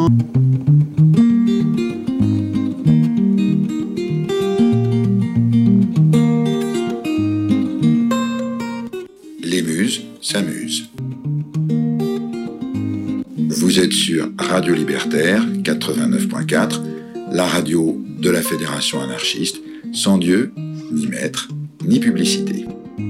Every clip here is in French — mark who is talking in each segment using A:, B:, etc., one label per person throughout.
A: Les Muses s'amusent. Vous êtes sur Radio Libertaire 89.4, la radio de la Fédération anarchiste, sans Dieu, ni maître, ni publicité.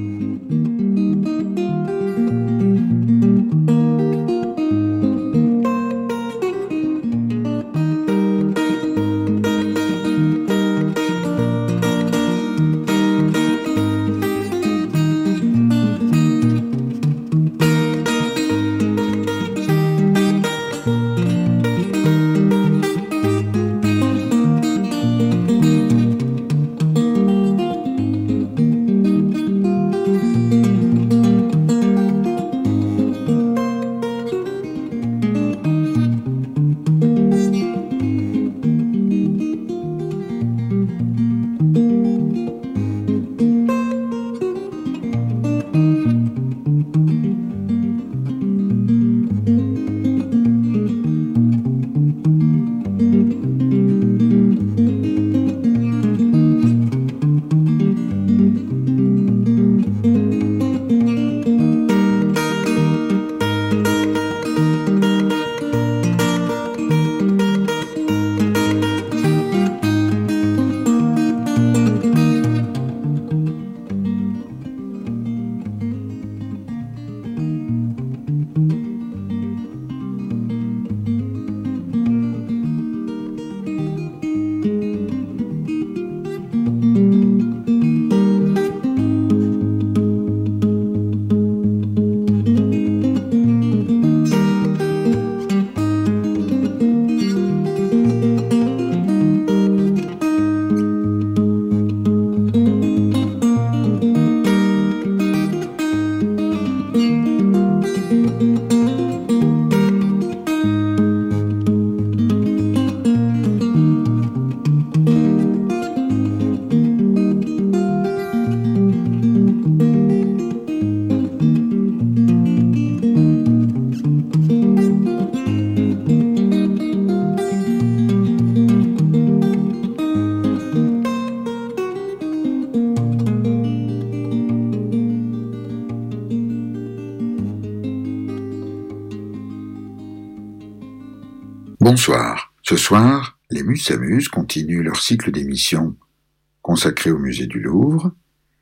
A: Bonsoir. Ce soir, les Muses s'amusent continuent leur cycle d'émissions consacré au musée du Louvre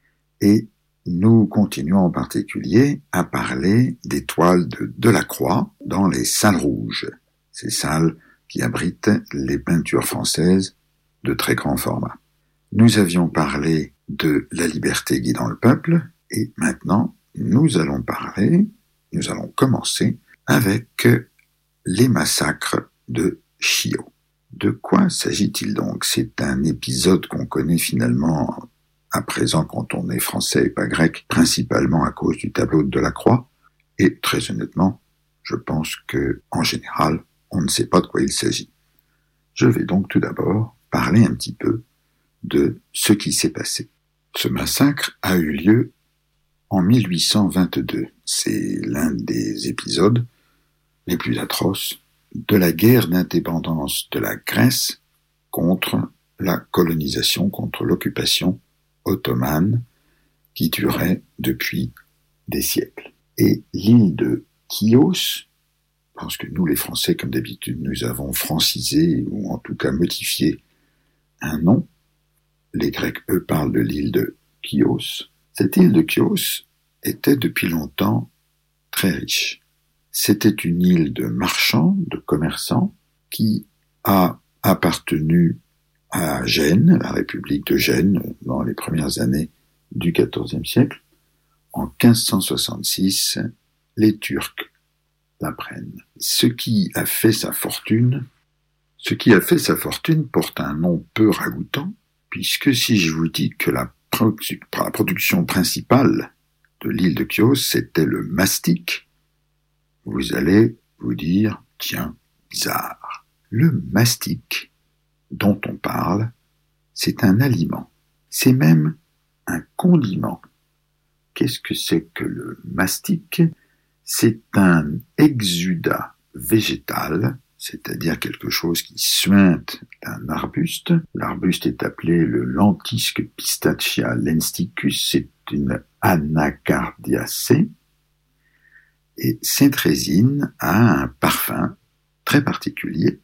A: et nous continuons en particulier à parler des toiles de Delacroix dans les salles rouges, ces salles qui abritent les peintures françaises de très grand format. Nous avions parlé de La liberté guidant le peuple et maintenant nous allons commencer avec les massacres de Chillot. De quoi s'agit-il donc ? C'est un épisode qu'on connaît finalement à présent quand on est français et pas grec, principalement à cause du tableau de Delacroix, et très honnêtement, je pense que en général, on ne sait pas de quoi il s'agit. Je vais donc tout d'abord parler un petit peu de ce qui s'est passé. Ce massacre a eu lieu en 1822. C'est l'un des épisodes les plus atroces de la guerre d'indépendance de la Grèce contre la colonisation, contre l'occupation ottomane qui durait depuis des siècles. Et l'île de Chios, parce que nous les Français, comme d'habitude, nous avons francisé ou en tout cas modifié un nom, les Grecs, eux, parlent de l'île de Chios. Cette île de Chios était depuis longtemps très riche. C'était une île de marchands, de commerçants, qui a appartenu à Gênes, la République de Gênes, dans les premières années du XIVe siècle. En 1566, les Turcs la prennent. Ce qui a fait sa fortune porte un nom peu ragoûtant, puisque si je vous dis que la production principale de l'île de Chios, c'était le mastic, vous allez vous dire, tiens, bizarre. Le mastic dont on parle, c'est un aliment. C'est même un condiment. Qu'est-ce que c'est que le mastic ? C'est un exudat végétal c'est-à-dire quelque chose qui suinte d'un arbuste. L'arbuste est appelé le lentisque pistachia lensticus, c'est une anacardiacée, et cette résine a un parfum très particulier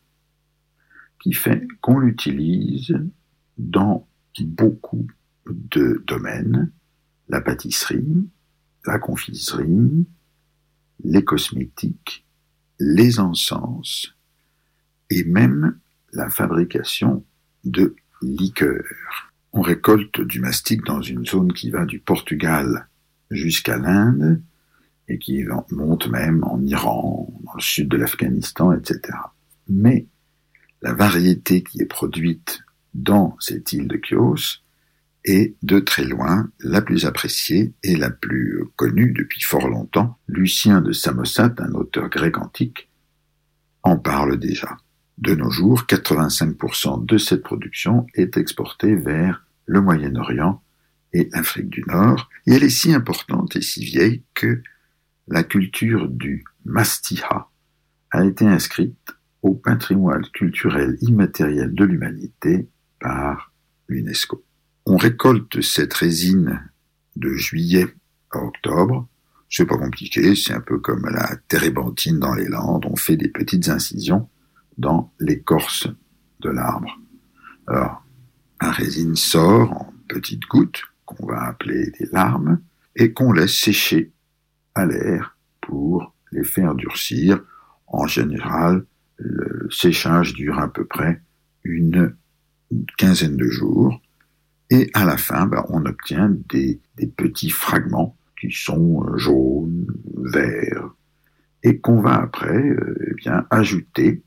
A: qui fait qu'on l'utilise dans beaucoup de domaines, la pâtisserie, la confiserie, les cosmétiques, les encens et même la fabrication de liqueurs. On récolte du mastic dans une zone qui va du Portugal jusqu'à l'Inde et qui monte même en Iran, dans le sud de l'Afghanistan, etc. Mais la variété qui est produite dans cette île de Chios est de très loin la plus appréciée et la plus connue depuis fort longtemps. Lucien de Samosate, un auteur grec antique, en parle déjà. De nos jours, 85% de cette production est exportée vers le Moyen-Orient et l'Afrique du Nord, et elle est si importante et si vieille que la culture du mastiha a été inscrite au patrimoine culturel immatériel de l'humanité par l'UNESCO. On récolte cette résine de juillet à octobre. C'est pas compliqué, c'est un peu comme la térébenthine dans les Landes. On fait des petites incisions dans l'écorce de l'arbre. Alors, la résine sort en petites gouttes, qu'on va appeler des larmes, et qu'on laisse sécher à l'air pour les faire durcir. En général, le séchage dure à peu près une quinzaine de jours. Et à la fin, on obtient des petits fragments qui sont jaunes, verts, et qu'on va après ajouter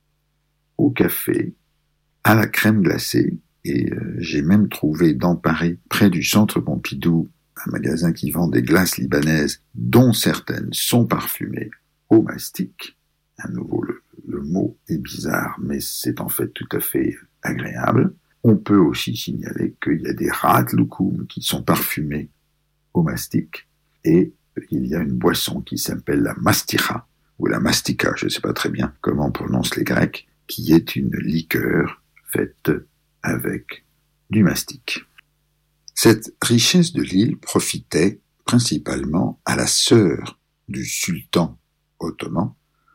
A: au café, à la crème glacée. Et j'ai même trouvé dans Paris, près du centre Pompidou, un magasin qui vend des glaces libanaises, dont certaines sont parfumées au mastic. À nouveau, le mot est bizarre, mais c'est en fait tout à fait agréable. On peut aussi signaler qu'il y a des raatloukoum qui sont parfumés au mastic, et il y a une boisson qui s'appelle la masticha, ou la mastika, je ne sais pas très bien comment prononcent les Grecs, qui est une liqueur faite avec du mastic. Cette richesse de l'île profitait principalement à la sœur du sultan ottoman,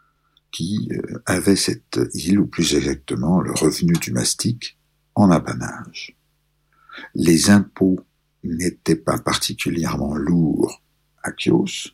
A: qui avait cette île, ou plus exactement le revenu du mastic, en apanage. Les impôts n'étaient pas particulièrement lourds à Chios.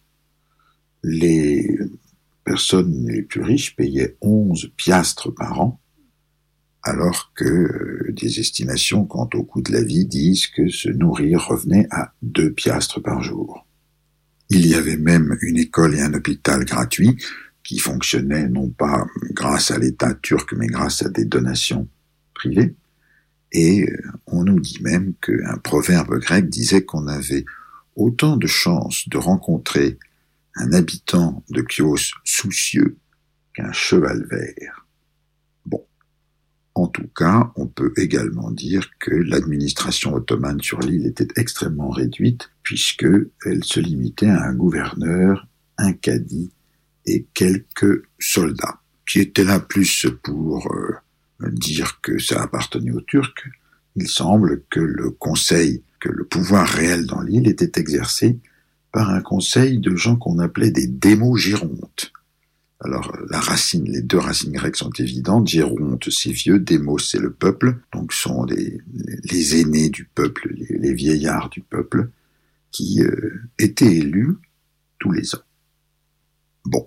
A: Les personnes les plus riches payaient 11 piastres par an, alors que des estimations quant au coût de la vie disent que se nourrir revenait à 2 piastres par jour. Il y avait même une école et un hôpital gratuits qui fonctionnaient non pas grâce à l'État turc, mais grâce à des donations privées. Et on nous dit même qu'un proverbe grec disait qu'on avait autant de chances de rencontrer un habitant de Chios soucieux qu'un cheval vert. Bon, en tout cas, on peut également dire que l'administration ottomane sur l'île était extrêmement réduite, puisqu'elle se limitait à un gouverneur, un cadi et quelques soldats, qui étaient là plus pour dire que ça appartenait aux Turcs. Il semble que le pouvoir réel dans l'île était exercé par un conseil de gens qu'on appelait des démogérontes. Alors, les deux racines grecques sont évidentes. Géronte, c'est vieux, démos, c'est le peuple. Donc, sont les aînés du peuple, les vieillards du peuple, qui étaient élus tous les ans. Bon.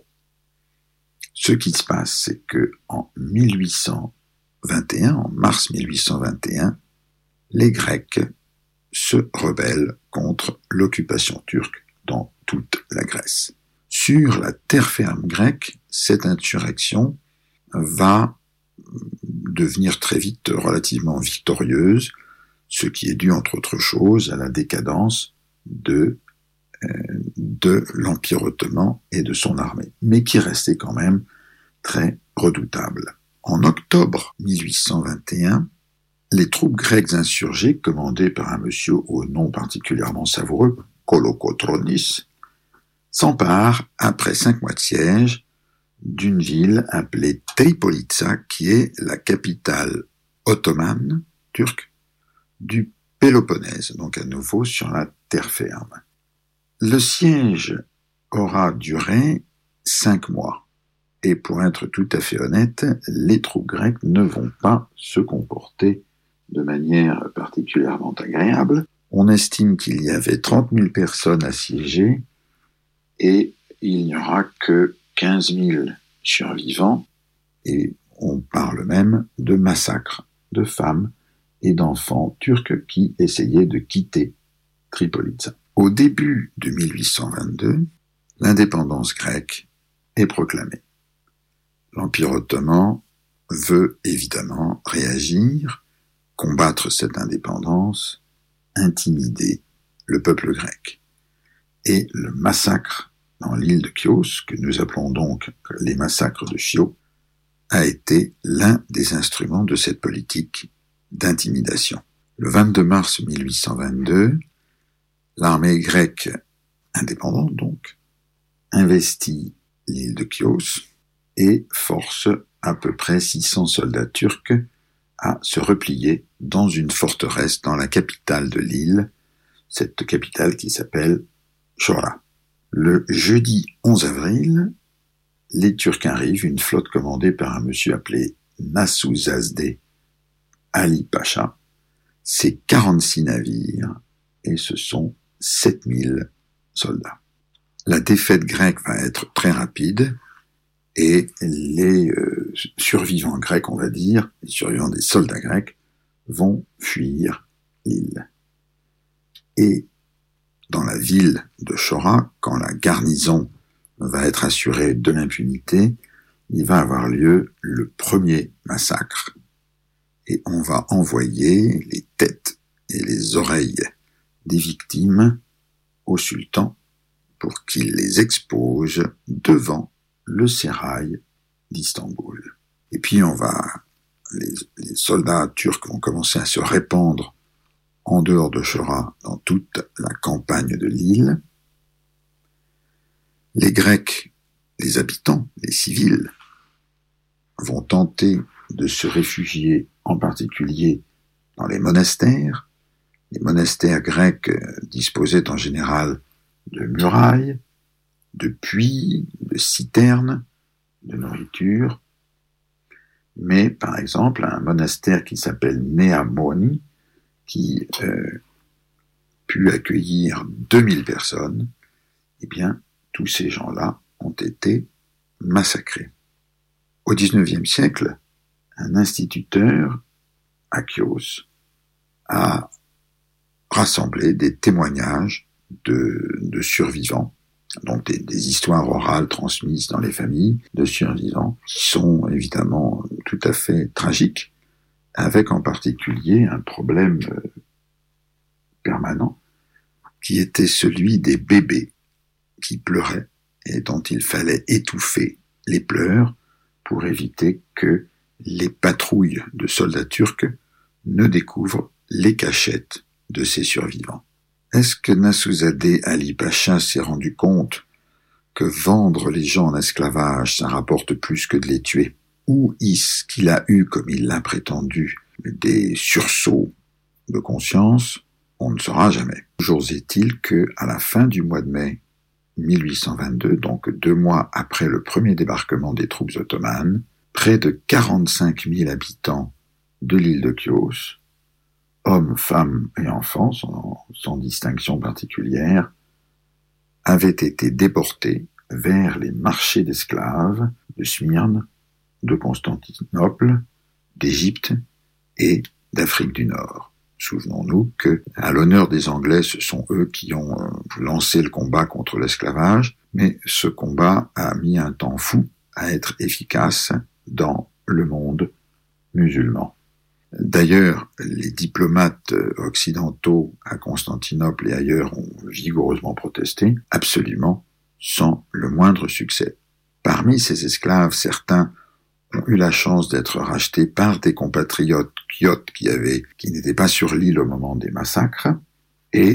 A: Ce qui se passe, c'est que en mars 1821, les Grecs se rebellent contre l'occupation turque dans toute la Grèce. Sur la terre ferme grecque, cette insurrection va devenir très vite relativement victorieuse, ce qui est dû entre autres choses à la décadence de l'Empire ottoman et de son armée, mais qui restait quand même très redoutable. En octobre 1821, les troupes grecques insurgées, commandées par un monsieur au nom particulièrement savoureux, Kolokotronis, s'emparent, après 5 mois de siège, d'une ville appelée Tripolitsa, qui est la capitale ottomane, turque, du Péloponnèse, donc à nouveau sur la terre ferme. Le siège aura duré 5 mois. Et pour être tout à fait honnête, les troupes grecques ne vont pas se comporter de manière particulièrement agréable. On estime qu'il y avait 30 000 personnes assiégées et il n'y aura que 15 000 survivants. Et on parle même de massacres de femmes et d'enfants turcs qui essayaient de quitter Tripolitsa. Au début de 1822, l'indépendance grecque est proclamée. L'Empire ottoman veut évidemment réagir, combattre cette indépendance, intimider le peuple grec. Et le massacre dans l'île de Chios, que nous appelons donc les massacres de Chio, a été l'un des instruments de cette politique d'intimidation. Le 22 mars 1822, l'armée grecque indépendante donc investit l'île de Chios et force à peu près 600 soldats turcs à se replier dans une forteresse dans la capitale de l'île, cette capitale qui s'appelle Chora. Le jeudi 11 avril, les Turcs arrivent, une flotte commandée par un monsieur appelé Nasuzazdeh Ali Pacha. C'est 46 navires et ce sont 7000 soldats. La défaite grecque va être très rapide et les survivants grecs, on va dire, les survivants des soldats grecs, vont fuir l'île. Et dans la ville de Chora, quand la garnison va être assurée de l'impunité, il va avoir lieu le premier massacre. Et on va envoyer les têtes et les oreilles des victimes au sultan pour qu'il les expose devant le sérail d'Istanbul. Et puis les soldats turcs vont commencer à se répandre en dehors de Chora, dans toute la campagne de l'île. Les Grecs, les habitants, les civils, vont tenter de se réfugier en particulier dans les monastères. Les monastères grecs disposaient en général de murailles, de puits, de citernes, de nourriture. Mais par exemple, un monastère qui s'appelle Neamoni, qui put accueillir 2000 personnes, eh bien, tous ces gens-là ont été massacrés. Au XIXe siècle, un instituteur à Chios a rassemblé des témoignages de survivants, donc des histoires orales transmises dans les familles de survivants, qui sont évidemment tout à fait tragiques, avec en particulier un problème permanent, qui était celui des bébés qui pleuraient et dont il fallait étouffer les pleurs pour éviter que les patrouilles de soldats turcs ne découvrent les cachettes de ces survivants. Est-ce que Nasuzaddeh Ali Pacha s'est rendu compte que vendre les gens en esclavage, ça rapporte plus que de les tuer? Ou est-ce qu'il a eu, comme il l'a prétendu, des sursauts de conscience? On ne saura jamais. Toujours est-il que, à la fin du mois de mai 1822, donc 2 mois après le premier débarquement des troupes ottomanes, près de 45 000 habitants de l'île de Chios, hommes, femmes et enfants, sans distinction particulière, avaient été déportés vers les marchés d'esclaves de Smyrne, de Constantinople, d'Égypte et d'Afrique du Nord. Souvenons-nous que, à l'honneur des Anglais, ce sont eux qui ont lancé le combat contre l'esclavage, mais ce combat a mis un temps fou à être efficace dans le monde musulman. D'ailleurs, les diplomates occidentaux à Constantinople et ailleurs ont vigoureusement protesté, absolument sans le moindre succès. Parmi ces esclaves, certains ont eu la chance d'être rachetés par des compatriotes chiotes qui n'étaient pas sur l'île au moment des massacres, et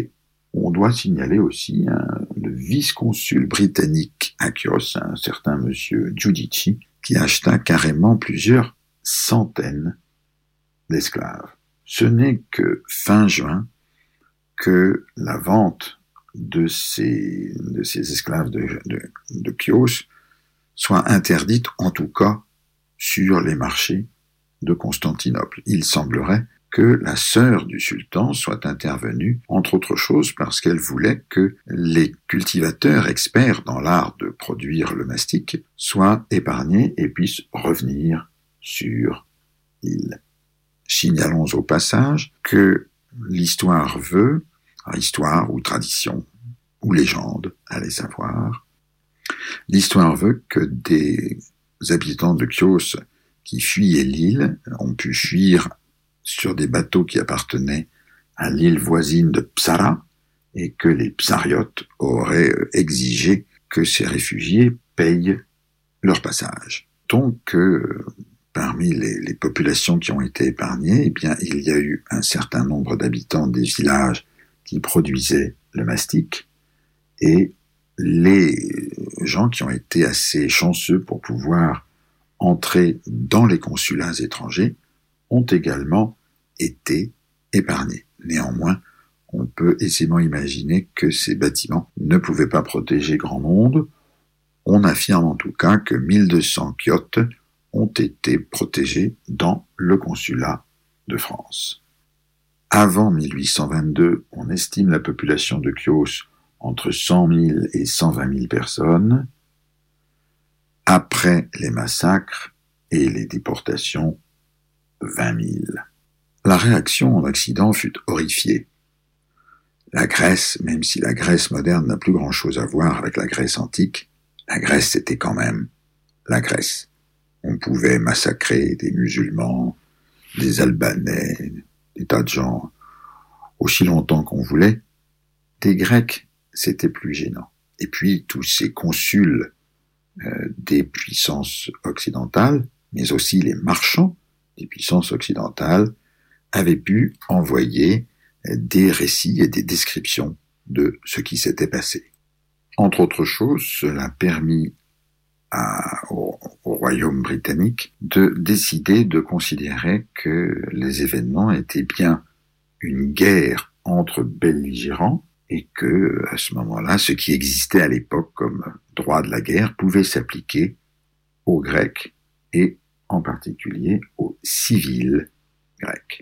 A: On doit signaler aussi le vice-consul britannique à Chios, un certain monsieur Giudici, qui acheta carrément plusieurs centaines d'esclaves. Ce n'est que fin juin que la vente de ces esclaves de Chios soit interdite, en tout cas sur les marchés de Constantinople. Il semblerait que la sœur du sultan soit intervenue, entre autres choses parce qu'elle voulait que les cultivateurs experts dans l'art de produire le mastic soient épargnés et puissent revenir sur l'île. Signalons au passage que l'histoire veut, histoire ou tradition, ou légende, allez savoir, l'histoire veut que des habitants de Chios qui fuyaient l'île ont pu fuir sur des bateaux qui appartenaient à l'île voisine de Psara et que les Psariotes auraient exigé que ces réfugiés payent leur passage. Donc, parmi les populations qui ont été épargnées, eh bien, il y a eu un certain nombre d'habitants des villages qui produisaient le mastic et les gens qui ont été assez chanceux pour pouvoir entrer dans les consulats étrangers ont également été épargnés. Néanmoins, on peut aisément imaginer que ces bâtiments ne pouvaient pas protéger grand monde. On affirme en tout cas que 1200 chiottes ont été protégés dans le consulat de France. Avant 1822, on estime la population de Chios entre 100 000 et 120 000 personnes. Après les massacres et les déportations, 20 000. La réaction en Occident fut horrifiée. La Grèce, même si la Grèce moderne n'a plus grand-chose à voir avec la Grèce antique, la Grèce c'était quand même la Grèce. On pouvait massacrer des musulmans, des Albanais, des tas de gens, aussi longtemps qu'on voulait. Des Grecs, c'était plus gênant. Et puis tous ces consuls des puissances occidentales, mais aussi les marchands des puissances occidentales, avaient pu envoyer des récits et des descriptions de ce qui s'était passé. Entre autres choses, cela a permis au royaume britannique de décider de considérer que les événements étaient bien une guerre entre belligérants et que, à ce moment-là, ce qui existait à l'époque comme droit de la guerre pouvait s'appliquer aux Grecs et en particulier aux civils grecs.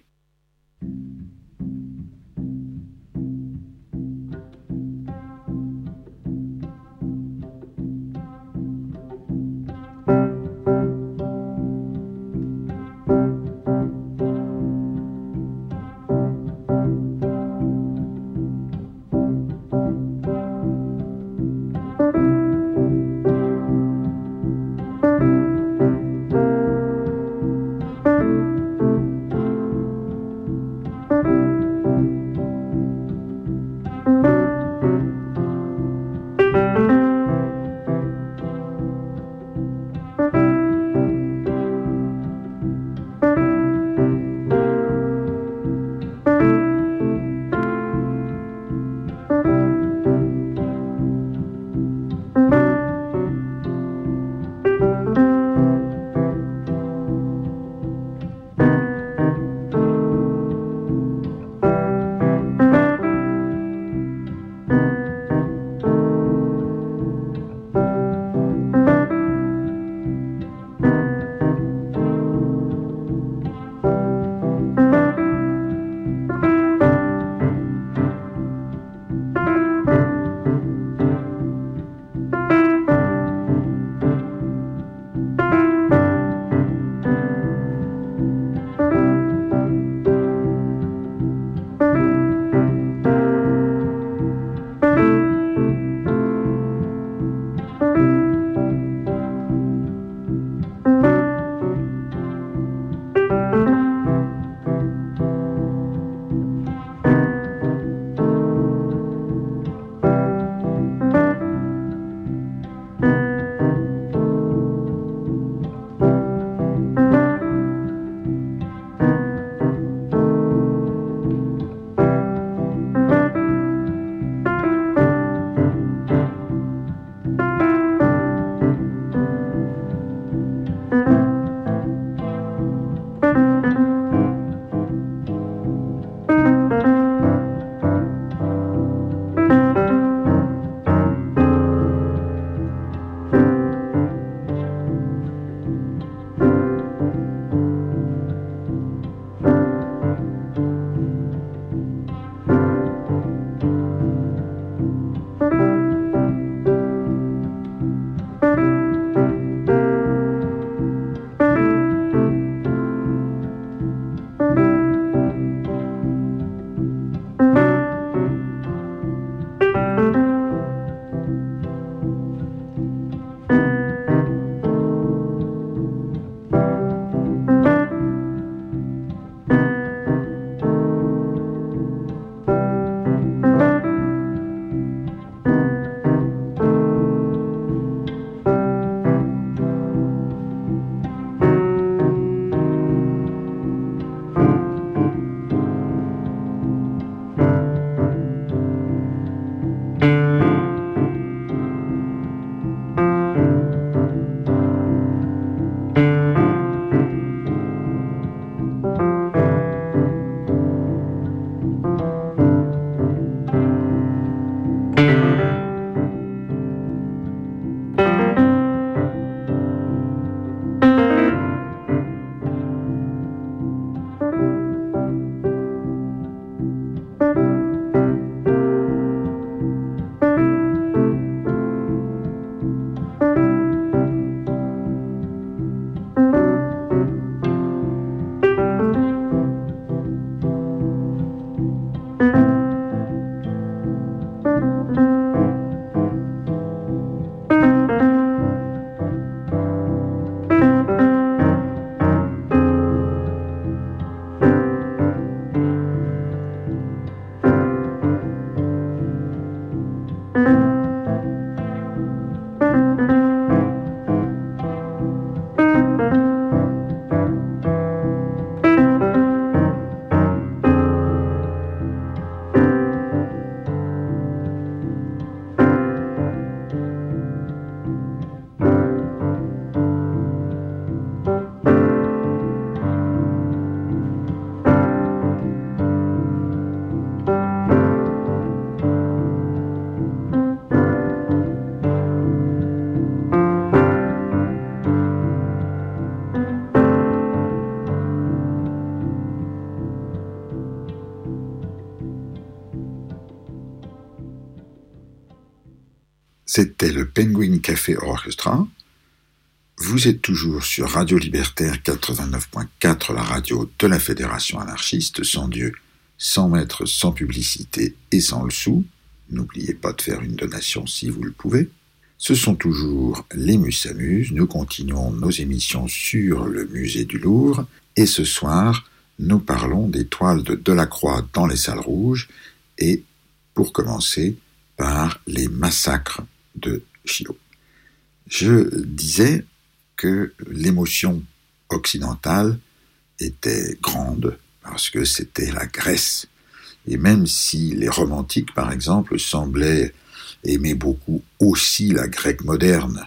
A: C'était le Penguin Café Orchestra. Vous êtes toujours sur Radio Libertaire 89.4, la radio de la Fédération anarchiste, sans Dieu, sans maître, sans publicité et sans le sou. N'oubliez pas de faire une donation si vous le pouvez. Ce sont toujours les Musamuses. Nous continuons nos émissions sur le musée du Louvre. Et ce soir, nous parlons des toiles de Delacroix dans les salles rouges. Et pour commencer, par les massacres de Chillot. Je disais que l'émotion occidentale était grande parce que c'était la Grèce. Et même si les romantiques, par exemple, semblaient aimer beaucoup aussi la Grèce moderne,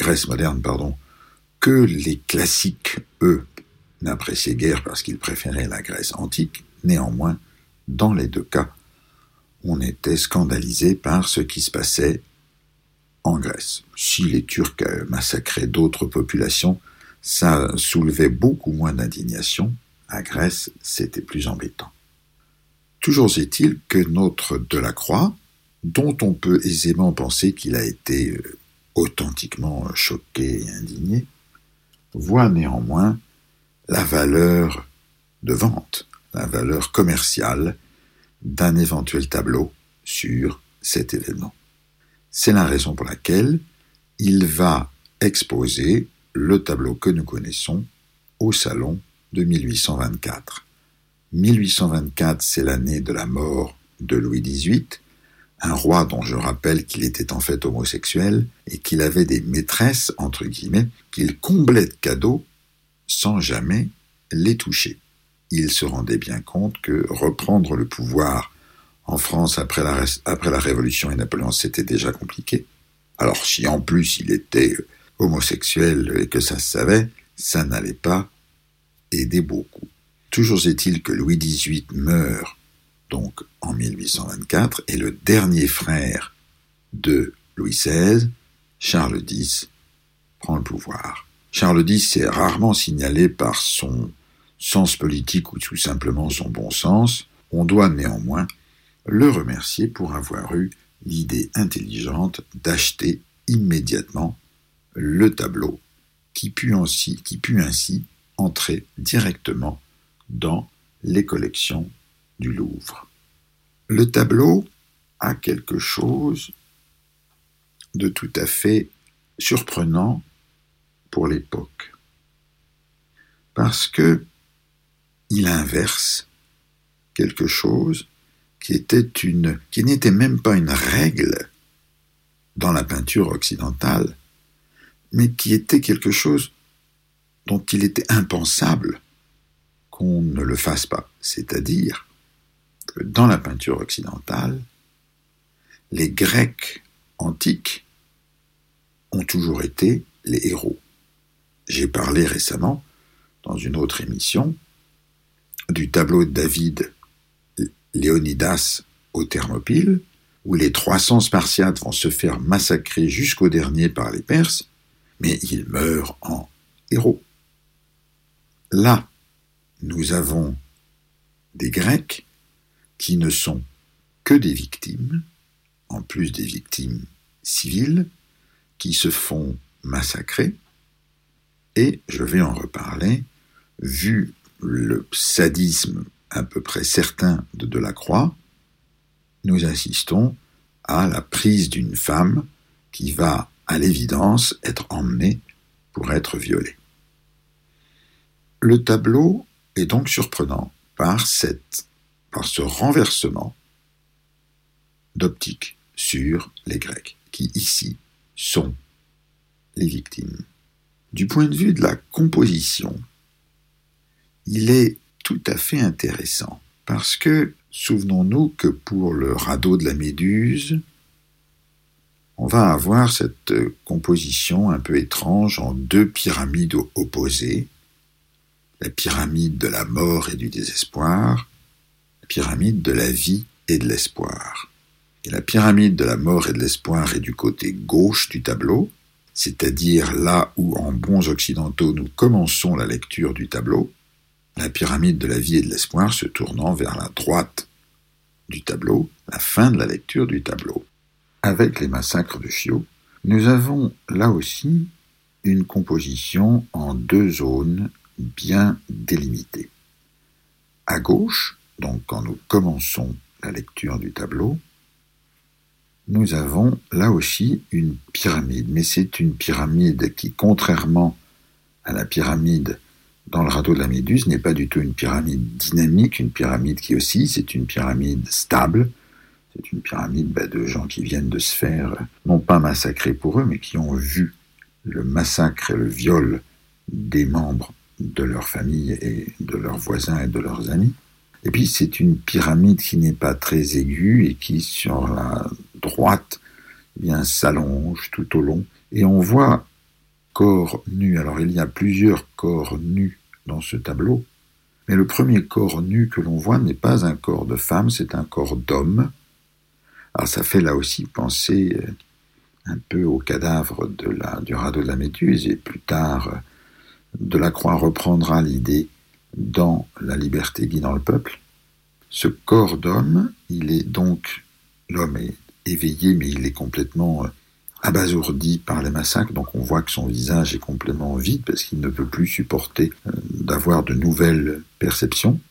A: que les classiques, eux, n'appréciaient guère parce qu'ils préféraient la Grèce antique, néanmoins, dans les deux cas, on était scandalisé par ce qui se passait en Grèce. Si les Turcs massacraient d'autres populations, ça soulevait beaucoup moins d'indignation. À Grèce, c'était plus embêtant. Toujours est-il que notre Delacroix, dont on peut aisément penser qu'il a été authentiquement choqué et indigné, voit néanmoins la valeur de vente, la valeur commerciale d'un éventuel tableau sur cet événement. C'est la raison pour laquelle il va exposer le tableau que nous connaissons au salon de 1824. 1824, c'est l'année de la mort de Louis XVIII, un roi dont je rappelle qu'il était en fait homosexuel et qu'il avait des maîtresses, entre guillemets, qu'il comblait de cadeaux sans jamais les toucher. Il se rendait bien compte que reprendre le pouvoir en France après la Révolution et Napoléon, c'était déjà compliqué. Alors si en plus il était homosexuel et que ça se savait, ça n'allait pas aider beaucoup. Toujours est-il que Louis XVIII meurt donc en 1824 et le dernier frère de Louis XVI, Charles X, prend le pouvoir. Charles X est rarement signalé par son sens politique ou tout simplement son bon sens. On doit néanmoins le remercier pour avoir eu l'idée intelligente d'acheter immédiatement le tableau qui put ainsi entrer directement dans les collections du Louvre. Le tableau a quelque chose de tout à fait surprenant pour l'époque, parce que il inverse quelque chose qui n'était même pas une règle dans la peinture occidentale, mais qui était quelque chose dont il était impensable qu'on ne le fasse pas. C'est-à-dire que dans la peinture occidentale, les Grecs antiques ont toujours été les héros. J'ai parlé récemment, dans une autre émission, du tableau de David Léonidas aux Thermopyles, où les 300 Spartiates vont se faire massacrer jusqu'au dernier par les Perses, mais ils meurent en héros. Là, nous avons des Grecs qui ne sont que des victimes, en plus des victimes civiles, qui se font massacrer, et je vais en reparler, vu le sadisme à peu près certain de Delacroix, nous assistons à la prise d'une femme qui va, à l'évidence, être emmenée pour être violée. Le tableau est donc surprenant par ce renversement d'optique sur les Grecs, qui ici sont les victimes. Du point de vue de la composition, il est tout à fait intéressant, parce que souvenons-nous que pour le radeau de la Méduse, on va avoir cette composition un peu étrange en deux pyramides opposées, la pyramide de la mort et du désespoir, la pyramide de la vie et de l'espoir. Et la pyramide de la mort et de l'espoir est du côté gauche du tableau, c'est-à-dire là où, en bons occidentaux, nous commençons la lecture du tableau, la pyramide de la vie et de l'espoir se tournant vers la droite du tableau, la fin de la lecture du tableau. Avec les massacres de Chillot, Nous avons là aussi une composition en 2 zones bien délimitées. À gauche, donc quand nous commençons la lecture du tableau, nous avons là aussi une pyramide, mais c'est une pyramide qui, contrairement à la pyramide dans le radeau de la Méduse, n'est pas du tout une pyramide dynamique, une pyramide qui oscille, c'est une pyramide stable, c'est une pyramide de gens qui viennent de se faire, non pas massacrer pour eux, mais qui ont vu le massacre et le viol des membres de leur famille et de leurs voisins et de leurs amis. Et puis c'est une pyramide qui n'est pas très aiguë et qui, sur la droite, s'allonge tout au long. Et on voit corps nus. Alors il y a plusieurs corps nus dans ce tableau, mais le premier corps nu que l'on voit n'est pas un corps de femme, c'est un corps d'homme. Alors ça fait là aussi penser un peu au cadavre du radeau de la Méduse, et plus tard, Delacroix reprendra l'idée dans La liberté guidant le peuple. Ce corps d'homme, l'homme est éveillé, mais il est complètement abasourdi par les massacres, donc on voit que son visage est complètement vide parce qu'il ne peut plus supporter d'avoir de nouvelles perceptions.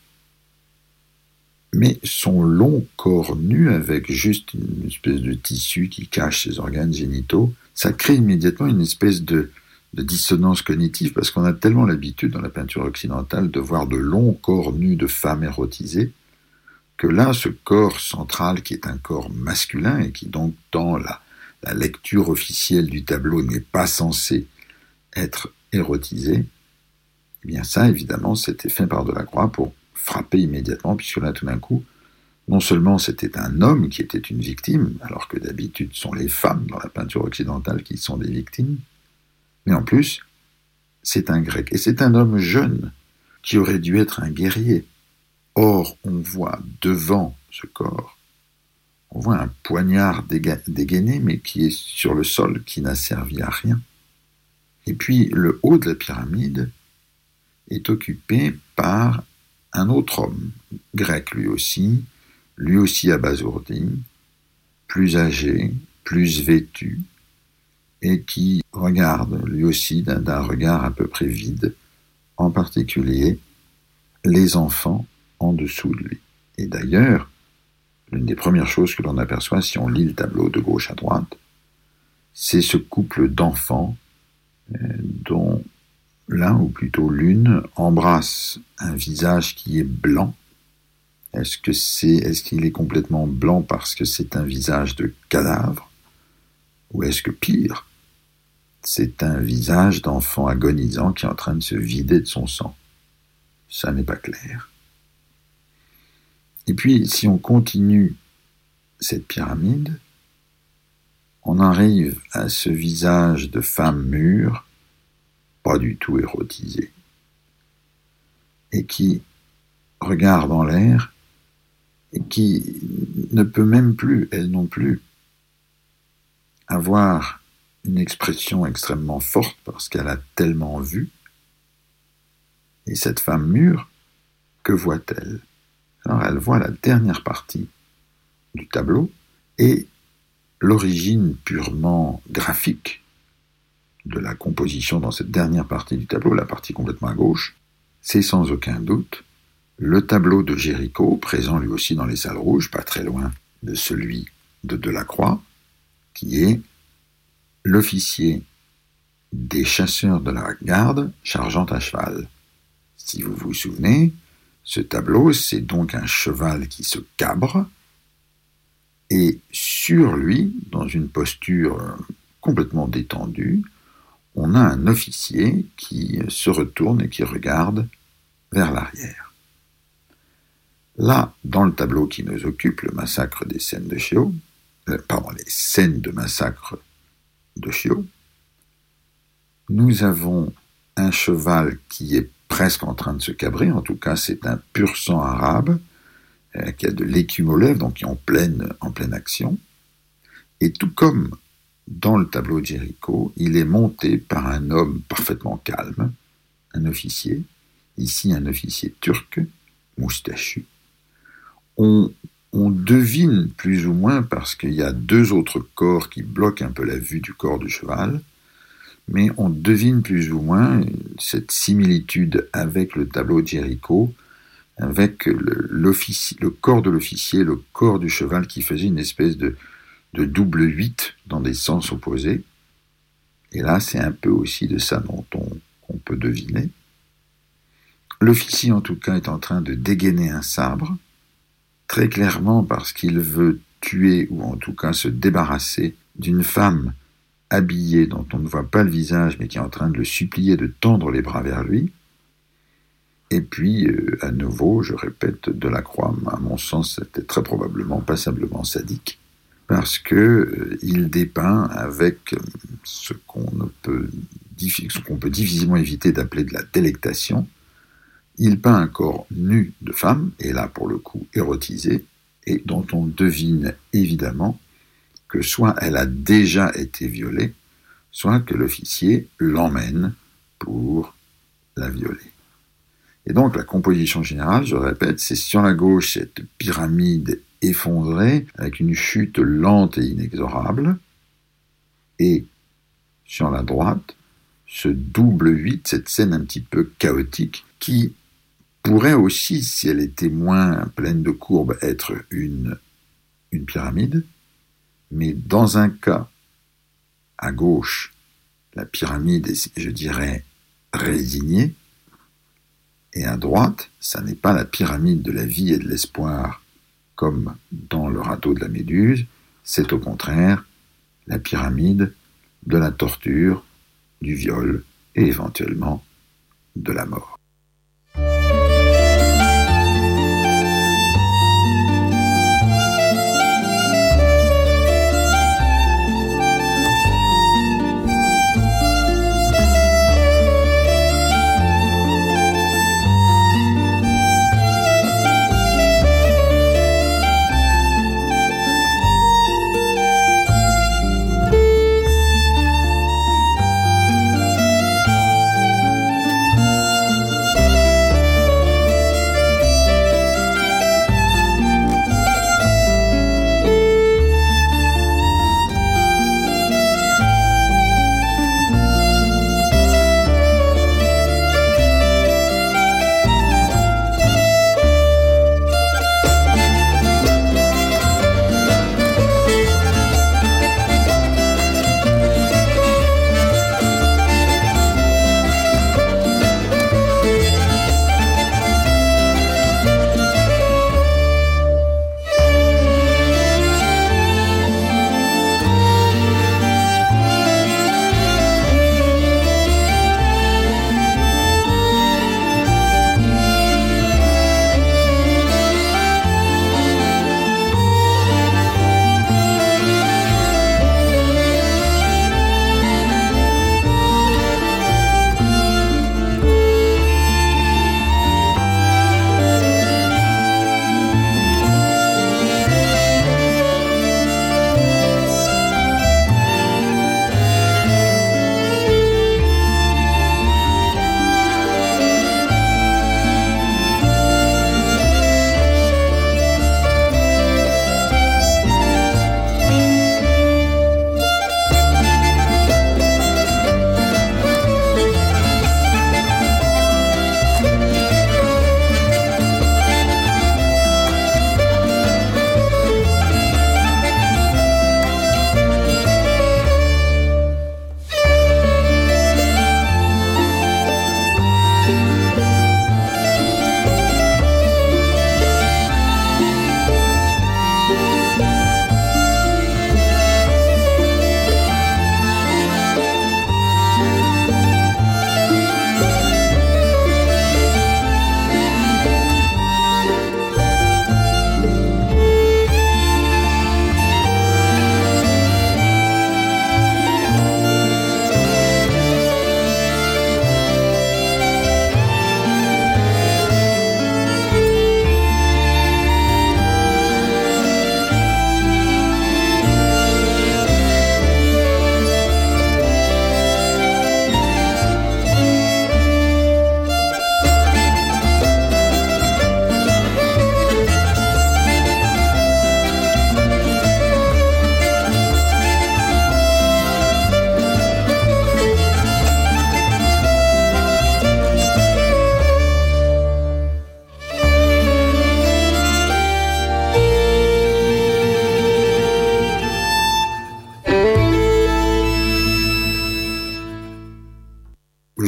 A: Mais son long corps nu, avec juste une espèce de tissu qui cache ses organes génitaux, ça crée immédiatement une espèce de dissonance cognitive, parce qu'on a tellement l'habitude dans la peinture occidentale de voir de longs corps nus de femmes érotisées, que là, ce corps central, qui est un corps masculin, et qui donc, dans la lecture officielle du tableau, n'est pas censé être érotisé, eh bien ça, évidemment, c'était fait par Delacroix pour frapper immédiatement, puisque là, tout d'un coup, non seulement c'était un homme qui était une victime, alors que d'habitude, ce sont les femmes dans la peinture occidentale qui sont des victimes, mais en plus, c'est un grec, et c'est un homme jeune, qui aurait dû être un guerrier. Or, on voit devant ce corps, on voit un poignard dégainé, mais qui est sur le sol, qui n'a servi à rien. Et puis, le haut de la pyramide est occupé par un autre homme, grec lui aussi abasourdi, plus âgé, plus vêtu, et qui regarde lui aussi d'un regard à peu près vide, en particulier les enfants en dessous de lui. Et d'ailleurs, l'une des premières choses que l'on aperçoit si on lit le tableau de gauche à droite, c'est ce couple d'enfants dont l'un, ou plutôt l'une, embrasse un visage qui est blanc. Est-ce qu'il est complètement blanc parce que c'est un visage de cadavre? Ou est-ce que pire, c'est un visage d'enfant agonisant qui est en train de se vider de son sang? Ça n'est pas clair. Et puis, si on continue cette pyramide, on arrive à ce visage de femme mûre, pas du tout érotisé, et qui regarde en l'air, et qui ne peut même plus, elle non plus, avoir une expression extrêmement forte parce qu'elle a tellement vu. Et cette femme mûre, que voit-elle? Alors elle voit la dernière partie du tableau et l'origine purement graphique de la composition dans cette dernière partie du tableau, la partie complètement à gauche, c'est sans aucun doute le tableau de Géricault, présent lui aussi dans les salles rouges, pas très loin de celui de Delacroix, qui est l'officier des chasseurs de la garde chargeant à cheval. Si vous vous souvenez, ce tableau, c'est donc un cheval qui se cabre, et sur lui, dans une posture complètement détendue, on a un officier qui se retourne et qui regarde vers l'arrière. Là, dans le tableau qui nous occupe, le massacre des scènes de Chio, les scènes de massacre de Chio, nous avons un cheval qui est presque en train de se cabrer, en tout cas c'est un pur sang arabe, qui a de l'écume aux lèvres, donc qui est en pleine action, et tout comme dans le tableau de Géricault, il est monté par un homme parfaitement calme, un officier, ici un officier turc, moustachu. On On devine plus ou moins parce qu'il y a deux autres corps qui bloquent un peu la vue du corps du cheval, mais on devine plus ou moins cette similitude avec le tableau de Géricault, avec le corps de l'officier, le corps du cheval qui faisait une espèce de double 8 dans des sens opposés. Et là, c'est un peu aussi de ça dont qu'on peut deviner. L'officier, en tout cas, est en train de dégainer un sabre, très clairement parce qu'il veut tuer, ou en tout cas se débarrasser d'une femme habillée dont on ne voit pas le visage, mais qui est en train de le supplier de tendre les bras vers lui. Et puis, à nouveau, je répète, Delacroix, à mon sens, c'était très probablement passablement sadique, parce que il dépeint avec ce qu'on peut difficilement éviter d'appeler de la délectation. Il peint un corps nu de femme, et là pour le coup érotisé, et dont on devine évidemment que soit elle a déjà été violée, soit que l'officier l'emmène pour la violer. Et donc la composition générale, je répète, c'est sur la gauche cette pyramide effondrée, avec une chute lente et inexorable, et sur la droite, ce double 8, cette scène un petit peu chaotique, qui pourrait aussi, si elle était moins pleine de courbes, être une pyramide, mais dans un cas, à gauche, la pyramide est, je dirais, résignée, et à droite, ça n'est pas la pyramide de la vie et de l'espoir, comme dans le radeau de la Méduse, c'est au contraire la pyramide de la torture, du viol et éventuellement de la mort.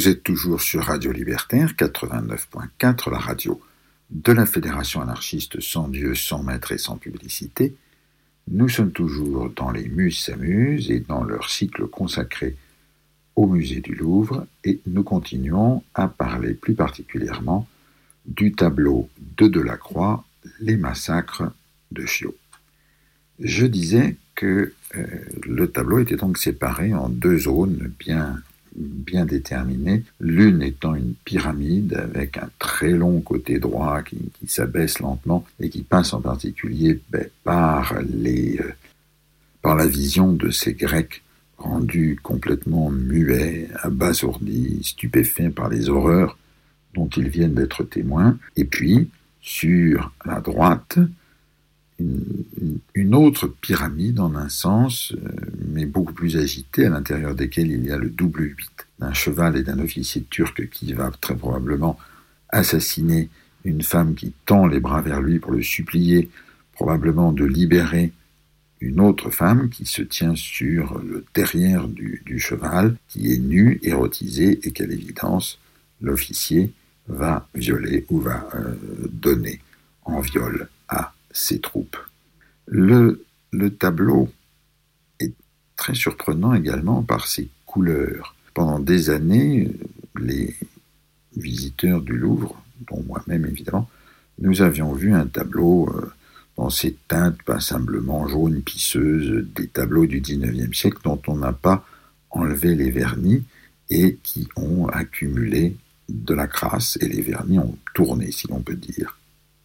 A: Vous êtes toujours sur Radio Libertaire 89.4, la radio de la Fédération anarchiste sans Dieu, sans maître et sans publicité. Nous sommes toujours dans les Muses s'amusent et dans leur cycle consacré au musée du Louvre et nous continuons à parler plus particulièrement du tableau de Delacroix, Les massacres de Chio. Je disais que le tableau était donc séparé en deux zones bien déterminées, l'une étant une pyramide avec un très long côté droit qui s'abaisse lentement et qui passe en particulier par la vision de ces Grecs rendus complètement muets, abasourdis, stupéfaits par les horreurs dont ils viennent d'être témoins, et puis sur la droite, une autre pyramide en un sens, mais beaucoup plus agitée, à l'intérieur desquelles il y a le double 8 d'un cheval et d'un officier turc qui va très probablement assassiner une femme qui tend les bras vers lui pour le supplier probablement de libérer une autre femme qui se tient sur le derrière du cheval, qui est nue, érotisée, et qu'à l'évidence, l'officier va violer ou va donner en viol à ses troupes. Le tableau est très surprenant également par ses couleurs. Pendant des années, les visiteurs du Louvre, dont moi-même évidemment, nous avions vu un tableau dans ces teintes passablement jaunes, pisseuses, des tableaux du XIXe siècle dont on n'a pas enlevé les vernis et qui ont accumulé de la crasse et les vernis ont tourné, si l'on peut dire.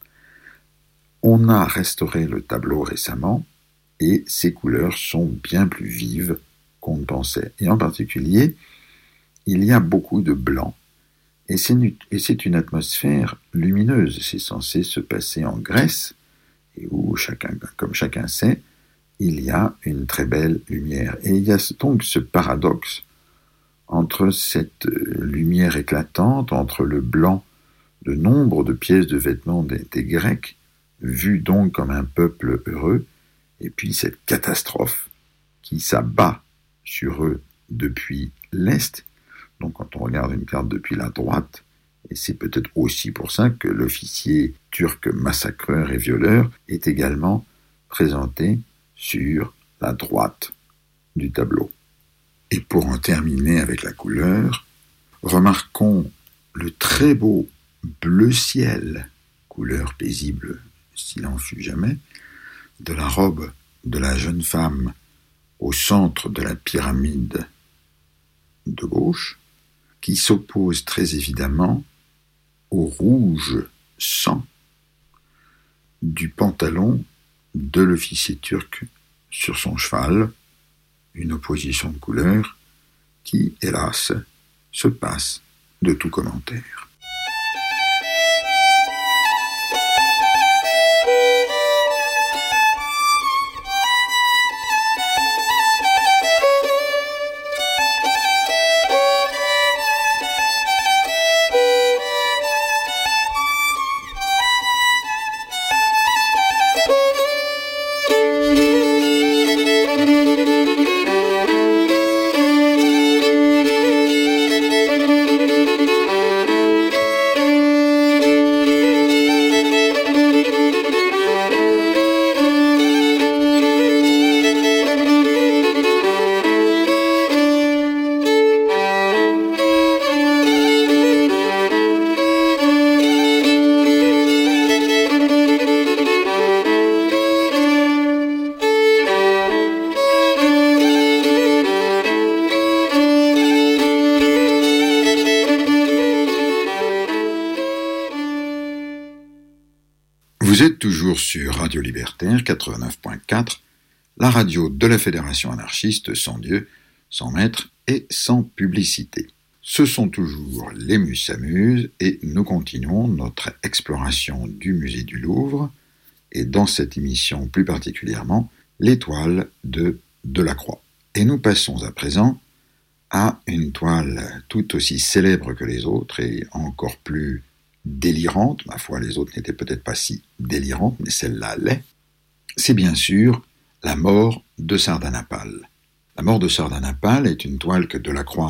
A: On a restauré le tableau récemment et ses couleurs sont bien plus vives qu'on ne pensait. Et en particulier, il y a beaucoup de blanc. Et c'est une atmosphère lumineuse. C'est censé se passer en Grèce, et où, comme chacun sait, il y a une très belle lumière. Et il y a donc ce paradoxe entre cette lumière éclatante, entre le blanc de nombre de pièces de vêtements des Grecs, vus donc comme un peuple heureux, et puis cette catastrophe qui s'abat sur eux depuis l'Est. Donc quand on regarde une carte depuis la droite, et c'est peut-être aussi pour ça que l'officier turc massacreur et violeur est également présenté sur la droite du tableau. Et pour en terminer avec la couleur, remarquons le très beau bleu ciel, couleur paisible s'il en fut jamais, de la robe de la jeune femme au centre de la pyramide de gauche, qui s'oppose très évidemment au rouge sang du pantalon de l'officier turc sur son cheval, une opposition de couleurs qui, hélas, se passe de tout commentaire. Vous êtes toujours sur Radio Libertaire 89.4, la radio de la Fédération anarchiste sans Dieu, sans maître et sans publicité. Ce sont toujours les Muses s'amusent et nous continuons notre exploration du musée du Louvre et dans cette émission plus particulièrement l'étoile de Delacroix. Et nous passons à présent à une toile tout aussi célèbre que les autres et encore plus délirante, ma foi les autres n'étaient peut-être pas si délirantes, mais celle-là l'est, c'est bien sûr la mort de Sardanapale. La mort de Sardanapale est une toile que Delacroix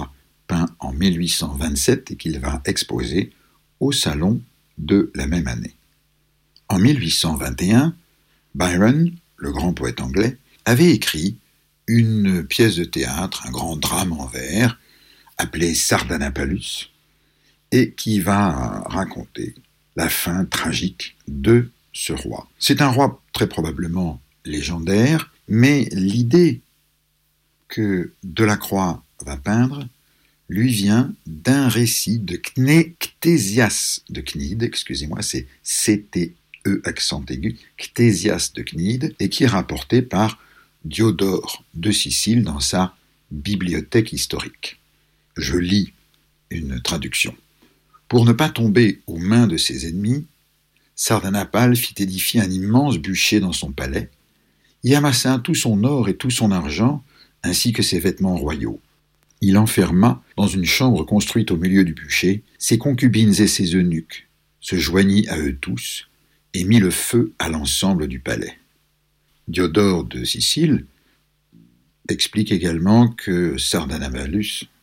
A: peint en 1827 et qu'il va exposer au Salon de la même année. En 1821, Byron, le grand poète anglais, avait écrit une pièce de théâtre, un grand drame en vers, appelé Sardanapalus, et qui va raconter la fin tragique de ce roi. C'est un roi très probablement légendaire, mais l'idée que Delacroix va peindre lui vient d'un récit de Ctésias de Cnide, c'est C-T-E accent aigu, Ctésias de Cnide, et qui est rapporté par Diodore de Sicile dans sa bibliothèque historique. Je lis une traduction. Pour ne pas tomber aux mains de ses ennemis, Sardanapale fit édifier un immense bûcher dans son palais, y amassa tout son or et tout son argent, ainsi que ses vêtements royaux. Il enferma, dans une chambre construite au milieu du bûcher, ses concubines et ses eunuques, se joignit à eux tous, et mit le feu à l'ensemble du palais. Diodore de Sicile explique également que Sardanapale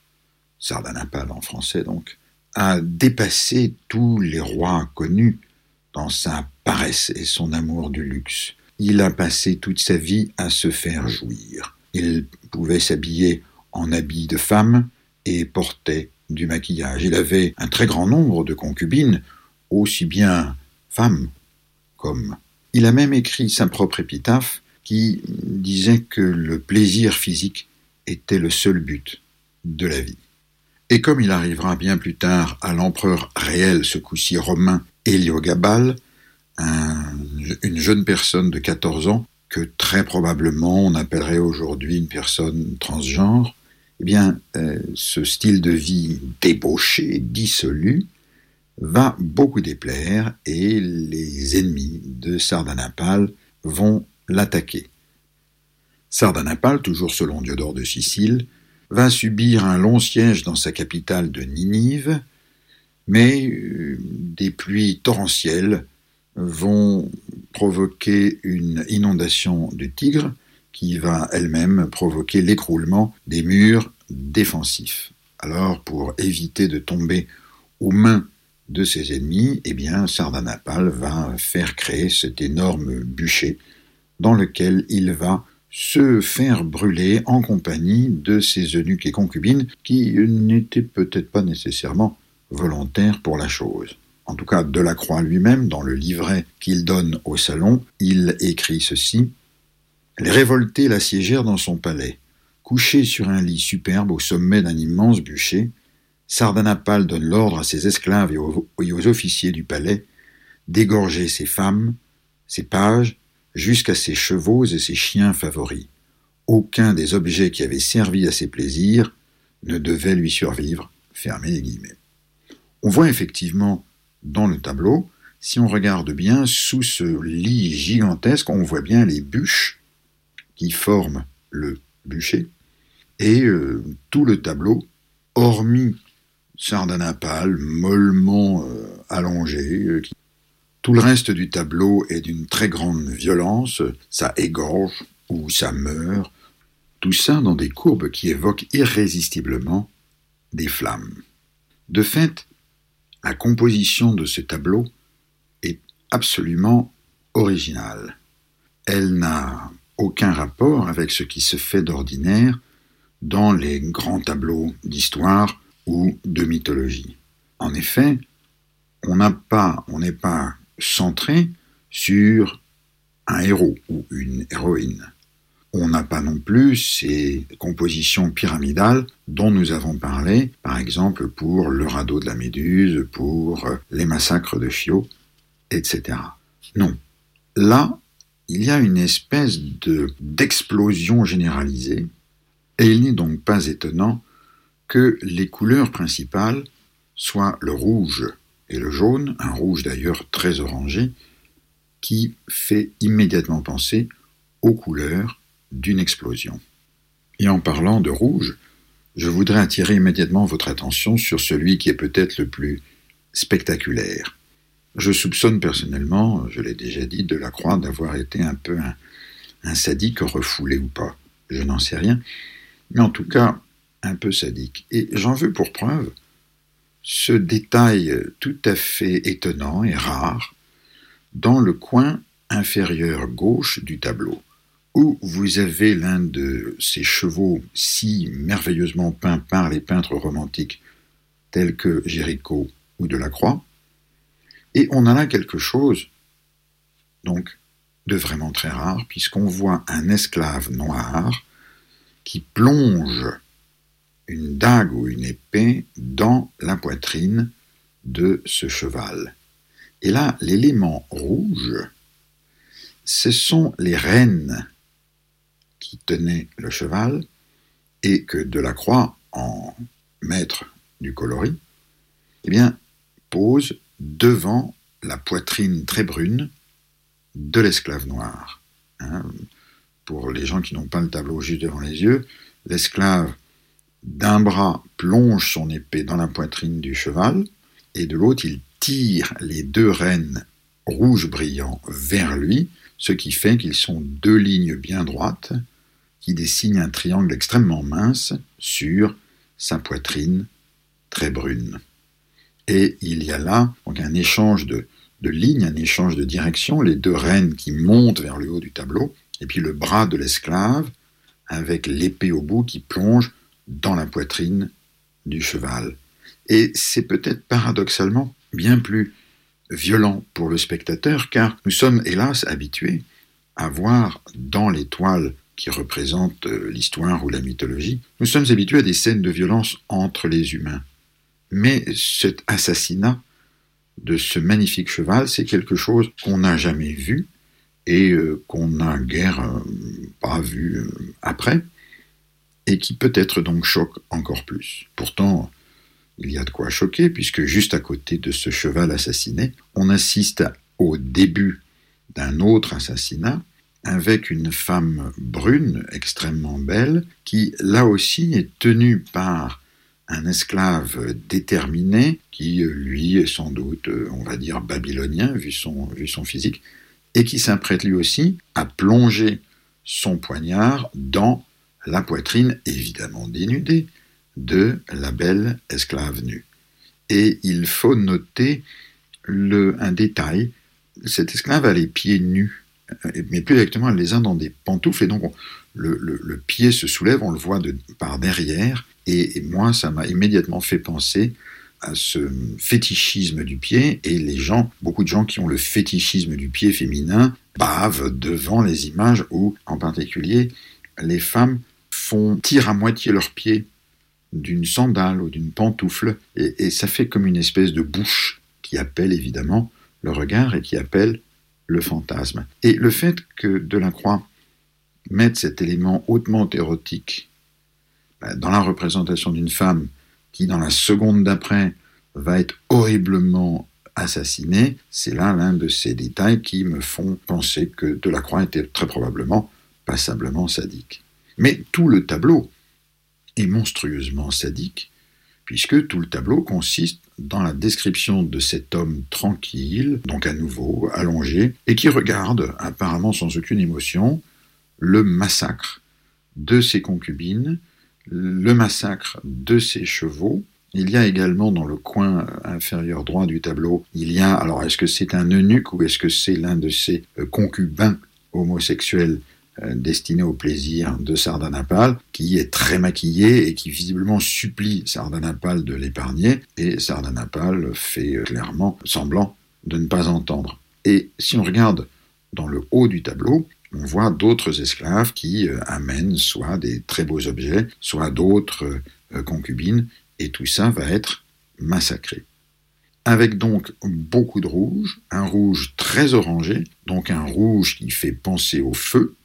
A: en français donc, a dépassé tous les rois connus dans sa paresse et son amour du luxe. Il a passé toute sa vie à se faire jouir. Il pouvait s'habiller en habits de femme et portait du maquillage. Il avait un très grand nombre de concubines, aussi bien femmes qu'hommes. Il a même écrit sa propre épitaphe qui disait que le plaisir physique était le seul but de la vie. Et comme il arrivera bien plus tard à l'empereur réel, ce coup-ci romain, Héliogabale, une jeune personne de 14 ans, que très probablement on appellerait aujourd'hui une personne transgenre, eh bien, ce style de vie débauché, dissolu, va beaucoup déplaire et les ennemis de Sardanapale vont l'attaquer. Sardanapale, toujours selon Diodore de Sicile, va subir un long siège dans sa capitale de Ninive, mais des pluies torrentielles vont provoquer une inondation du Tigre qui va elle-même provoquer l'écroulement des murs défensifs. Alors, pour éviter de tomber aux mains de ses ennemis, eh bien, Sardanapale va faire créer cet énorme bûcher dans lequel il va se faire brûler en compagnie de ses eunuques et concubines qui n'étaient peut-être pas nécessairement volontaires pour la chose. En tout cas, Delacroix lui-même, dans le livret qu'il donne au salon, il écrit ceci. « Les révoltés l'assiégèrent dans son palais. Couché sur un lit superbe au sommet d'un immense bûcher, Sardanapale donne l'ordre à ses esclaves et aux officiers du palais d'égorger ses femmes, ses pages, jusqu'à ses chevaux et ses chiens favoris. Aucun des objets qui avaient servi à ses plaisirs ne devait lui survivre. » Fermez les guillemets. On voit effectivement dans le tableau, si on regarde bien, sous ce lit gigantesque, on voit bien les bûches qui forment le bûcher, et tout le tableau, hormis Sardanapale, mollement allongé, tout le reste du tableau est d'une très grande violence, ça égorge ou ça meurt, tout ça dans des courbes qui évoquent irrésistiblement des flammes. De fait, la composition de ce tableau est absolument originale. Elle n'a aucun rapport avec ce qui se fait d'ordinaire dans les grands tableaux d'histoire ou de mythologie. En effet, on n'est pas centré sur un héros ou une héroïne. On n'a pas non plus ces compositions pyramidales dont nous avons parlé, par exemple pour le radeau de la Méduse, pour les massacres de Chio, etc. Non. Là, il y a une espèce d'explosion généralisée, et il n'est donc pas étonnant que les couleurs principales soient le rouge et le jaune, un rouge d'ailleurs très orangé, qui fait immédiatement penser aux couleurs d'une explosion. Et en parlant de rouge, je voudrais attirer immédiatement votre attention sur celui qui est peut-être le plus spectaculaire. Je soupçonne personnellement, je l'ai déjà dit, Delacroix d'avoir été un peu un sadique refoulé ou pas. Je n'en sais rien. Mais en tout cas, un peu sadique. Et j'en veux pour preuve ce détail tout à fait étonnant et rare dans le coin inférieur gauche du tableau, où vous avez l'un de ces chevaux si merveilleusement peints par les peintres romantiques tels que Géricault ou Delacroix, et on a là quelque chose donc de vraiment très rare, puisqu'on voit un esclave noir qui plonge une dague ou une épée dans la poitrine de ce cheval. Et là, l'élément rouge, ce sont les rênes qui tenaient le cheval et que Delacroix, en maître du coloris, eh bien, pose devant la poitrine très brune de l'esclave noir. Pour les gens qui n'ont pas le tableau juste devant les yeux, l'esclave d'un bras plonge son épée dans la poitrine du cheval et de l'autre il tire les deux rênes rouges brillants vers lui, ce qui fait qu'ils sont deux lignes bien droites qui dessinent un triangle extrêmement mince sur sa poitrine très brune. Et il y a là donc un échange de lignes, un échange de direction, les deux rênes qui montent vers le haut du tableau, et puis le bras de l'esclave avec l'épée au bout qui plonge dans la poitrine du cheval. Et c'est peut-être paradoxalement bien plus violent pour le spectateur, car nous sommes hélas habitués à voir dans les toiles qui représentent l'histoire ou la mythologie, nous sommes habitués à des scènes de violence entre les humains. Mais cet assassinat de ce magnifique cheval, c'est quelque chose qu'on n'a jamais vu et qu'on n'a guère pas vu après, et qui peut-être donc choque encore plus. Pourtant, il y a de quoi choquer, puisque juste à côté de ce cheval assassiné, on assiste au début d'un autre assassinat, avec une femme brune, extrêmement belle, qui, là aussi, est tenue par un esclave déterminé, qui, lui, est sans doute, on va dire, babylonien, vu son physique, et qui s'apprête lui aussi à plonger son poignard dans la poitrine, évidemment dénudée, de la belle esclave nue. Et il faut noter un détail, cette esclave a les pieds nus, mais plus exactement, elle les a dans des pantoufles, et donc le pied se soulève, on le voit par derrière, et moi, ça m'a immédiatement fait penser à ce fétichisme du pied, et beaucoup de gens qui ont le fétichisme du pied féminin bavent devant les images où, en particulier, les femmes tirent à moitié leurs pieds d'une sandale ou d'une pantoufle, et ça fait comme une espèce de bouche qui appelle évidemment le regard et qui appelle le fantasme. Et le fait que Delacroix mette cet élément hautement érotique dans la représentation d'une femme qui, dans la seconde d'après, va être horriblement assassinée, c'est là l'un de ces détails qui me font penser que Delacroix était très probablement passablement sadique. Mais tout le tableau est monstrueusement sadique, puisque tout le tableau consiste dans la description de cet homme tranquille, donc à nouveau allongé, et qui regarde, apparemment sans aucune émotion, le massacre de ses concubines, le massacre de ses chevaux. Il y a également dans le coin inférieur droit du tableau, alors est-ce que c'est un eunuque ou est-ce que c'est l'un de ses concubins homosexuels destiné au plaisir de Sardanapale, qui est très maquillé et qui visiblement supplie Sardanapale de l'épargner, et Sardanapale fait clairement semblant de ne pas entendre. Et si on regarde dans le haut du tableau, on voit d'autres esclaves qui amènent soit des très beaux objets, soit d'autres concubines, et tout ça va être massacré. Avec donc beaucoup de rouge, un rouge très orangé, donc un rouge qui fait penser au feu,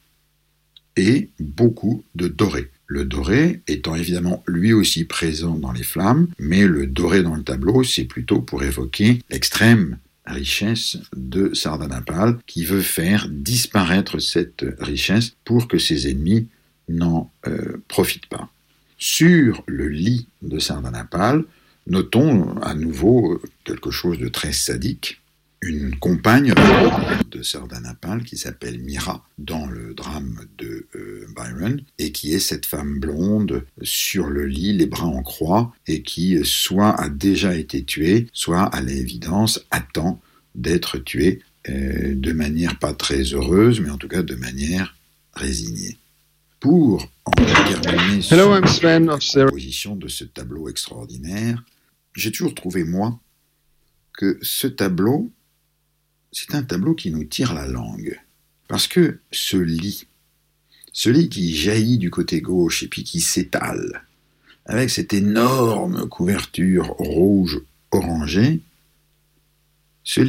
A: et beaucoup de doré. Le doré étant évidemment lui aussi présent dans les flammes, mais le doré dans le tableau, c'est plutôt pour évoquer l'extrême richesse de Sardanapale, qui veut faire disparaître cette richesse pour que ses ennemis n'en profitent pas. Sur le lit de Sardanapale, notons à nouveau quelque chose de très sadique. une compagne de Sardanapale qui s'appelle Mira dans le drame de Byron et qui est cette femme blonde sur le lit, les bras en croix et qui soit a déjà été tuée, soit à l'évidence attend d'être tuée de manière pas très heureuse, mais en tout cas de manière résignée. Pour en terminer sur la composition de ce tableau extraordinaire, j'ai toujours trouvé, moi, que ce tableau, c'est un tableau qui nous tire la langue. Parce que ce lit qui jaillit du côté gauche et puis qui s'étale, avec cette énorme couverture rouge orangée, ce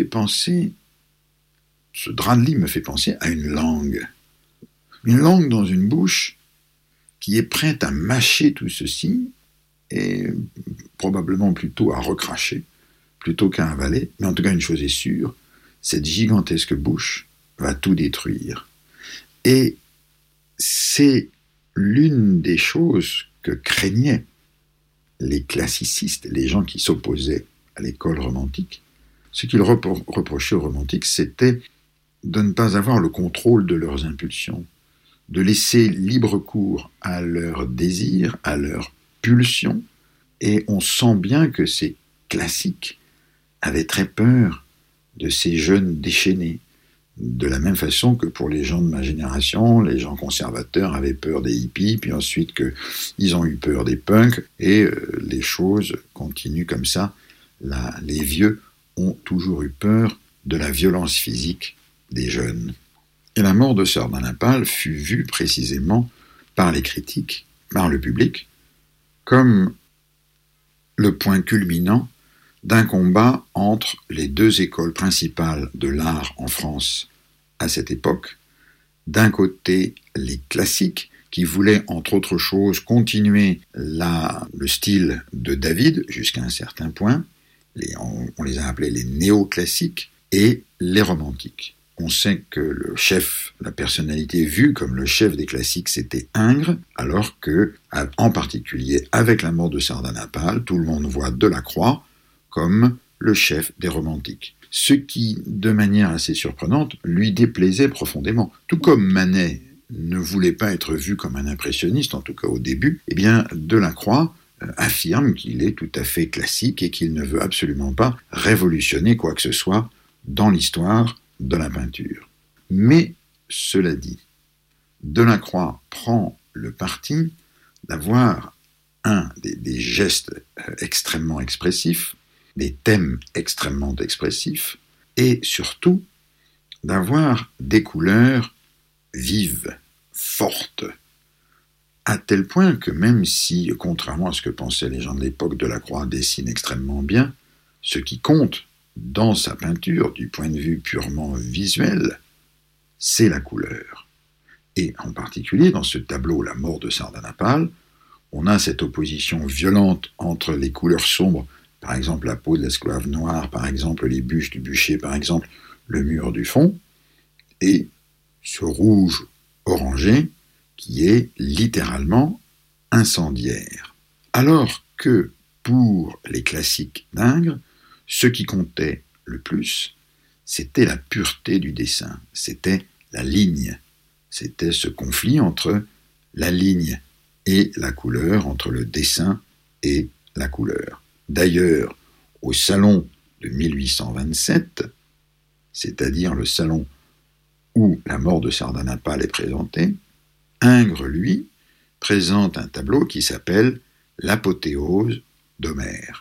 A: drap de lit me fait penser à une langue. Une langue dans une bouche qui est prête à mâcher tout ceci et probablement plutôt à recracher, plutôt qu'à avaler. Mais en tout cas, une chose est sûre, cette gigantesque bouche va tout détruire. Et c'est l'une des choses que craignaient les classicistes, les gens qui s'opposaient à l'école romantique. Ce qu'ils reprochaient aux romantiques, c'était de ne pas avoir le contrôle de leurs impulsions, de laisser libre cours à leurs désirs, à leurs pulsions. Et on sent bien que ces classiques avaient très peur de ces jeunes déchaînés. De la même façon que pour les gens de ma génération, les gens conservateurs avaient peur des hippies, puis ensuite qu'ils ont eu peur des punks, et les choses continuent comme ça. Les vieux ont toujours eu peur de la violence physique des jeunes. Et la mort de Sardanapale fut vue précisément par les critiques, par le public, comme le point culminant d'un combat entre les deux écoles principales de l'art en France à cette époque. D'un côté, les classiques, qui voulaient, entre autres choses, continuer le style de David jusqu'à un certain point, on les a appelés les néoclassiques, et les romantiques. On sait que le chef, la personnalité vue comme le chef des classiques, c'était Ingres, alors que, en particulier avec la mort de Sardanapale, tout le monde voit Delacroix comme le chef des romantiques. Ce qui, de manière assez surprenante, lui déplaisait profondément. Tout comme Manet ne voulait pas être vu comme un impressionniste, en tout cas au début, eh bien Delacroix affirme qu'il est tout à fait classique et qu'il ne veut absolument pas révolutionner quoi que ce soit dans l'histoire de la peinture. Mais, cela dit, Delacroix prend le parti d'avoir des gestes extrêmement expressifs, des thèmes extrêmement expressifs, et surtout d'avoir des couleurs vives, fortes, à tel point que même si, contrairement à ce que pensaient les gens de l'époque, Delacroix dessine extrêmement bien, ce qui compte dans sa peinture, du point de vue purement visuel, c'est la couleur. Et en particulier, dans ce tableau « La mort de Sardanapale », on a cette opposition violente entre les couleurs sombres, par exemple la peau de l'esclave noir, par exemple les bûches du bûcher, par exemple le mur du fond, et ce rouge orangé qui est littéralement incendiaire. Alors que pour les classiques d'Ingres, ce qui comptait le plus, c'était la pureté du dessin, c'était la ligne, c'était ce conflit entre la ligne et la couleur, entre le dessin et la couleur. D'ailleurs, au salon de 1827, c'est-à-dire le salon où la mort de Sardanapale est présentée, Ingres, lui, présente un tableau qui s'appelle « L'apothéose d'Homère »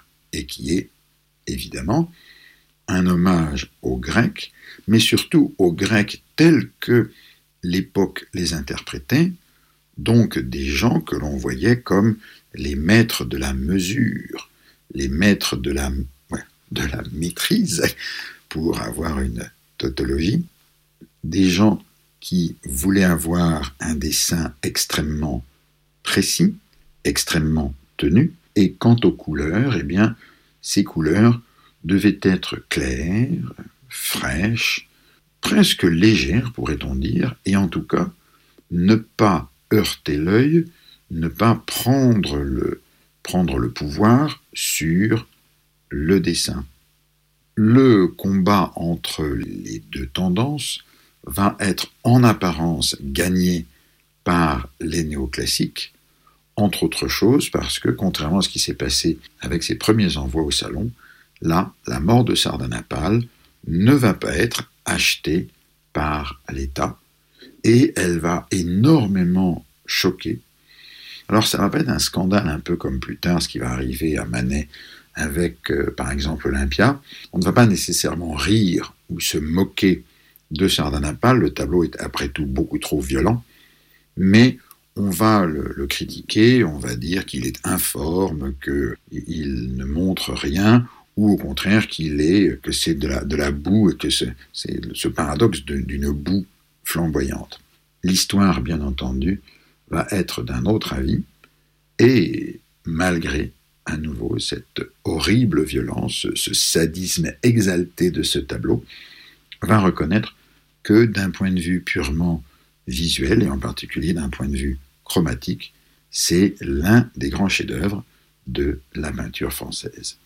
A: et qui est évidemment un hommage aux Grecs, mais surtout aux Grecs tels que l'époque les interprétait, donc des gens que l'on voyait comme les maîtres de la mesure, les maîtres de la maîtrise, pour avoir une tautologie, des gens qui voulaient avoir un dessin extrêmement précis, extrêmement tenu, et quant aux couleurs, eh bien, ces couleurs devaient être claires, fraîches, presque légères, pourrait-on dire, et en tout cas, ne pas heurter l'œil, ne pas prendre le pouvoir sur le dessin. Le combat entre les deux tendances va être en apparence gagné par les néoclassiques, entre autres choses parce que, contrairement à ce qui s'est passé avec ses premiers envois au salon, là, la mort de Sardanapale ne va pas être achetée par l'État et elle va énormément choquer. Alors ça va pas être un scandale un peu comme plus tard ce qui va arriver à Manet avec par exemple Olympia. On ne va pas nécessairement rire ou se moquer de Sardanapale, le tableau est après tout beaucoup trop violent, mais on va le critiquer, on va dire qu'il est informe, qu'il ne montre rien, ou au contraire que c'est de la boue, et que c'est ce paradoxe d'une boue flamboyante. L'histoire, bien entendu, va être d'un autre avis, et malgré, à nouveau, cette horrible violence, ce sadisme exalté de ce tableau, va reconnaître que d'un point de vue purement visuel, et en particulier d'un point de vue chromatique, c'est l'un des grands chefs-d'œuvre de la peinture française.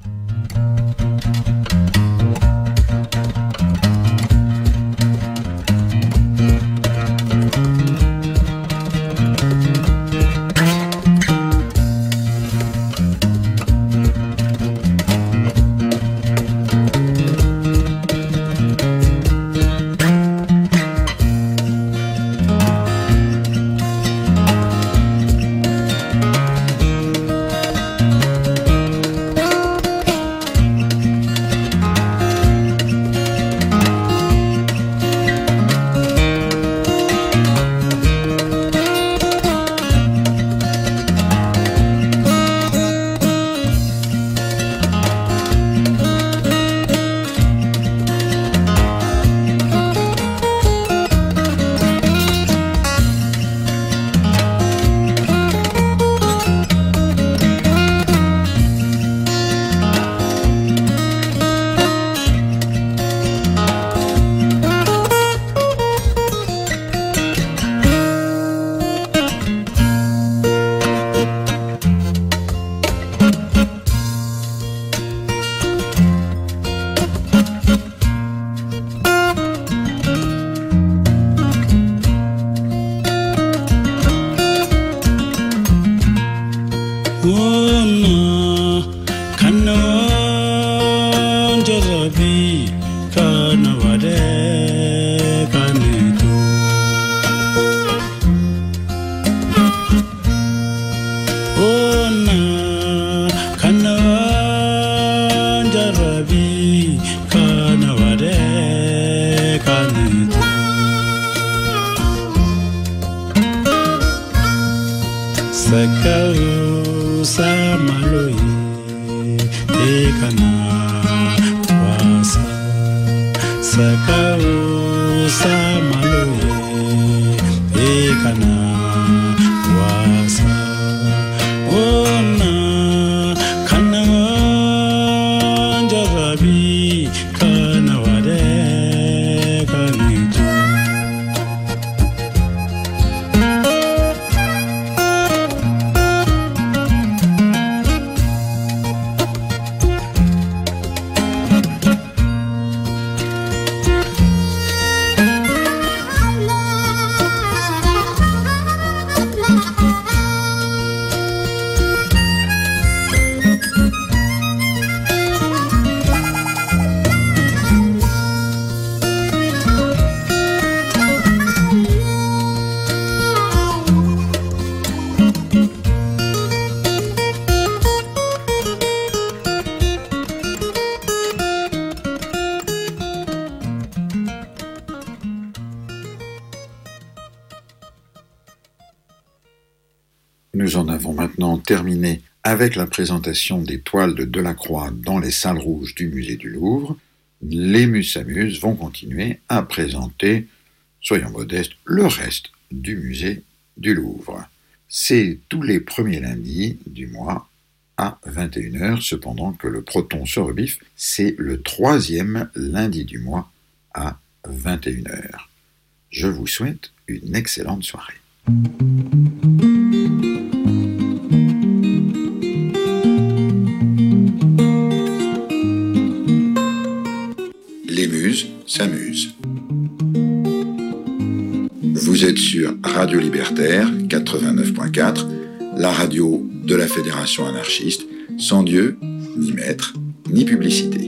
A: Nous en avons maintenant terminé avec la présentation des toiles de Delacroix dans les salles rouges du musée du Louvre. Les Musamus vont continuer à présenter, soyons modestes, le reste du musée du Louvre. C'est tous les premiers lundis du mois à 21h, cependant que le Proton se rebiffe, c'est le 3e lundi du mois à 21h. Je vous souhaite une excellente soirée. s'amuse. Vous êtes sur Radio Libertaire 89.4, la radio de la Fédération anarchiste, sans Dieu, ni maître, ni publicité.